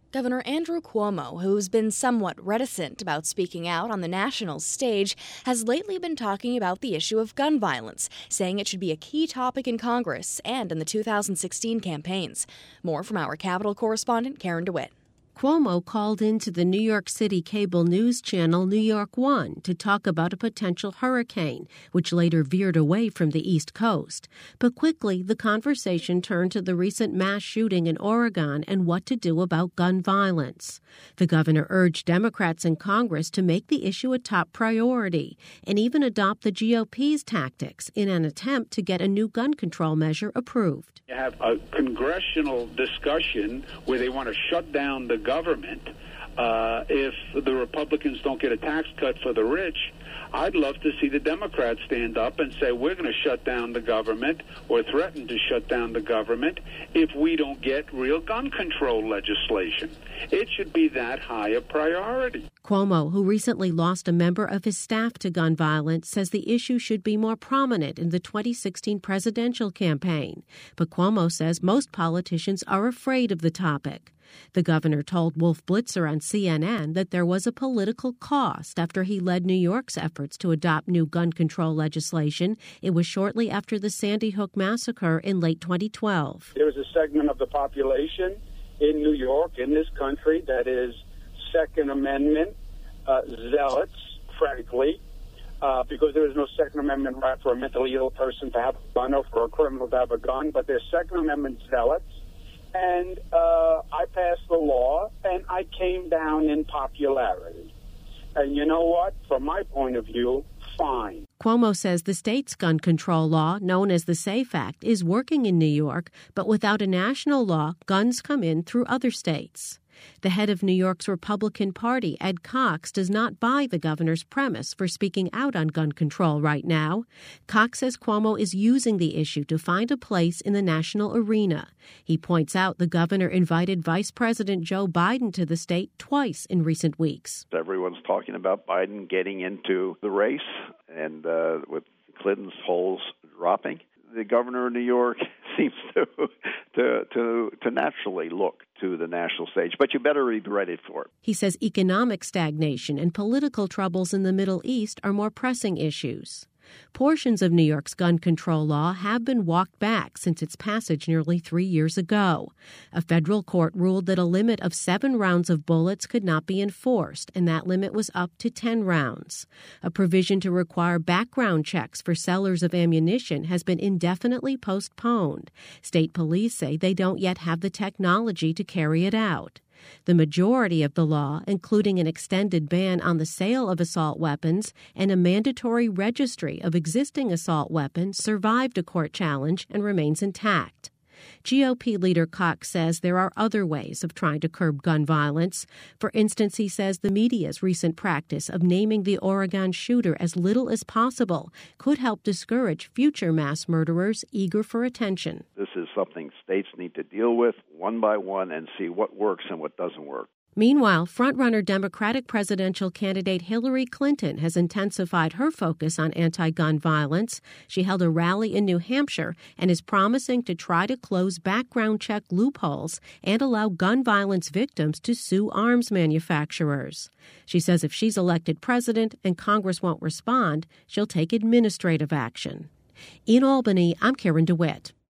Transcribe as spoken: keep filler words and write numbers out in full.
Governor Andrew Cuomo, who's been somewhat reticent about speaking out on the national stage, has lately been talking about the issue of gun violence, saying it should be a key topic in Congress and in the two thousand sixteen campaigns. More from our Capitol correspondent, Karen DeWitt. Cuomo called into the New York City cable news channel New York One to talk about a potential hurricane, which later veered away from the East Coast. But quickly, the conversation turned to the recent mass shooting in Oregon and what to do about gun violence. The governor urged Democrats in Congress to make the issue a top priority and even adopt the G O P's tactics in an attempt to get a new gun control measure approved. You have a congressional discussion where they want to shut down the government uh, if the Republicans don't get a tax cut for the rich. I'd love to see the Democrats stand up and say we're going to shut down the government or threaten to shut down the government if we don't get real gun control legislation. It should be that high a priority. Cuomo, who recently lost a member of his staff to gun violence, says the issue should be more prominent in the twenty sixteen presidential campaign. But Cuomo says most politicians are afraid of the topic. The governor told Wolf Blitzer on C N N that there was a political cost after he led New York's efforts to adopt new gun control legislation. It was shortly after the Sandy Hook massacre in late twenty twelve. There is a segment of the population in New York, in this country, that is Second Amendment uh, zealots, frankly, uh, because there is no Second Amendment right for a mentally ill person to have a gun or for a criminal to have a gun, but there's Second Amendment zealots. And uh, I passed the law, and I came down in popularity. And you know what? From my point of view, fine. Cuomo says the state's gun control law, known as the SAFE Act, is working in New York, but without a national law, guns come in through other states. The head of New York's Republican Party, Ed Cox, does not buy the governor's premise for speaking out on gun control right now. Cox says Cuomo is using the issue to find a place in the national arena. He points out the governor invited Vice President Joe Biden to the state twice in recent weeks. Everyone's talking about Biden getting into the race, and uh, with Clinton's polls dropping, the governor of New York seems to, to to to naturally look to the national stage, but you better be ready for it. He says economic stagnation and political troubles in the Middle East are more pressing issues. Portions of New York's gun control law have been walked back since its passage nearly three years ago. A federal court ruled that a limit of seven rounds of bullets could not be enforced, and that limit was up to ten rounds. A provision to require background checks for sellers of ammunition has been indefinitely postponed. State police say they don't yet have the technology to carry it out. The majority of the law, including an extended ban on the sale of assault weapons and a mandatory registry of existing assault weapons, survived a court challenge and remains intact. G O P leader Cox says there are other ways of trying to curb gun violence. For instance, he says the media's recent practice of naming the Oregon shooter as little as possible could help discourage future mass murderers eager for attention. This is something states need to deal with one by one and see what works and what doesn't work. Meanwhile, frontrunner Democratic presidential candidate Hillary Clinton has intensified her focus on anti-gun violence. She held a rally in New Hampshire and is promising to try to close background check loopholes and allow gun violence victims to sue arms manufacturers. She says if she's elected president and Congress won't respond, she'll take administrative action. In Albany, I'm Karen DeWitt.